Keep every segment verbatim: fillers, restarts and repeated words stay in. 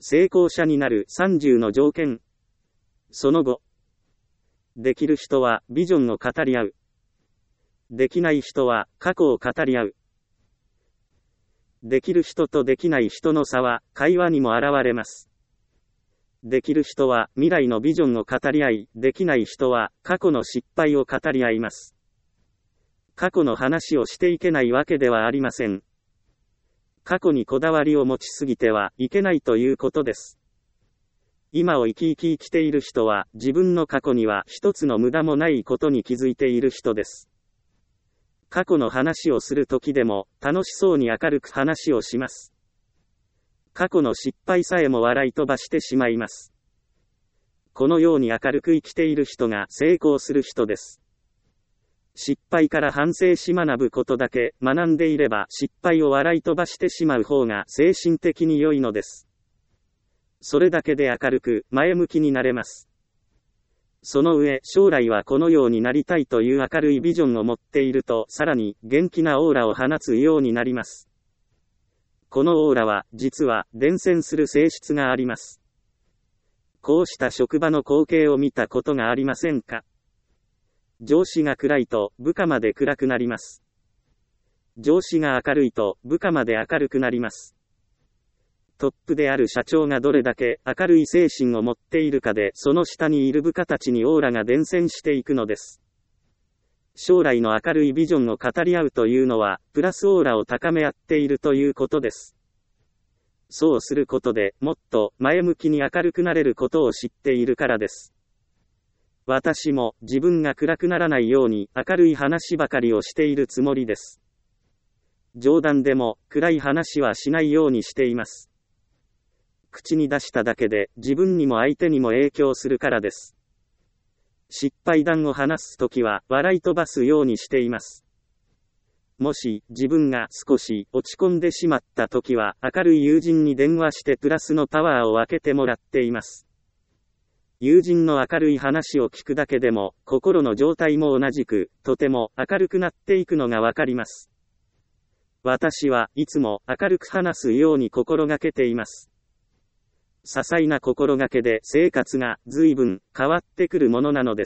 成功者になるさんじゅうの条件。その後。できる人はビジョンを語り合う。できない人は過去を語り合う。できる人とできない人の差は会話にも現れます。できる人は未来のビジョンを語り合い、できない人は過去の失敗を語り合います。過去の話をしていけないわけではありません。過去にこだわりを持ちすぎてはいけないということです。今を生き生き生きている人は自分の過去には一つの無駄もないことに気づいている人です。過去の話をするときでも楽しそうに明るく話をします。過去の失敗さえも笑い飛ばしてしまいます。このように明るく生きている人が成功する人です。失敗から反省し学ぶことだけ学んでいれば失敗を笑い飛ばしてしまう方が精神的に良いのです。それだけで明るく前向きになれます。その上、将来はこのようになりたいという明るいビジョンを持っていると、さらに元気なオーラを放つようになります。このオーラは、実は伝染する性質があります。こうした職場の光景を見たことがありませんか？上司が暗いと部下まで暗くなります。上司が明るいと部下まで明るくなります。トップである社長がどれだけ明るい精神を持っているかで、その下にいる部下たちにオーラが伝染していくのです。将来の明るいビジョンを語り合うというのは、プラスオーラを高め合っているということです。そうすることでもっと前向きに明るくなれることを知っているからです。私も自分が暗くならないように明るい話ばかりをしているつもりです。冗談でも暗い話はしないようにしています。口に出しただけで自分にも相手にも影響するからです。失敗談を話すときは笑い飛ばすようにしています。もし自分が少し落ち込んでしまったときは明るい友人に電話してプラスのパワーを分けてもらっています。友人の明るい話を聞くだけでも心の状態も同じくとても明るくなっていくのがわかります。私はいつも明るく話すように心がけています。些細な心がけで生活が随分変わってくるものなのです。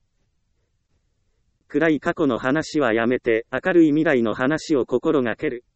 暗い過去の話はやめて明るい未来の話を心がける。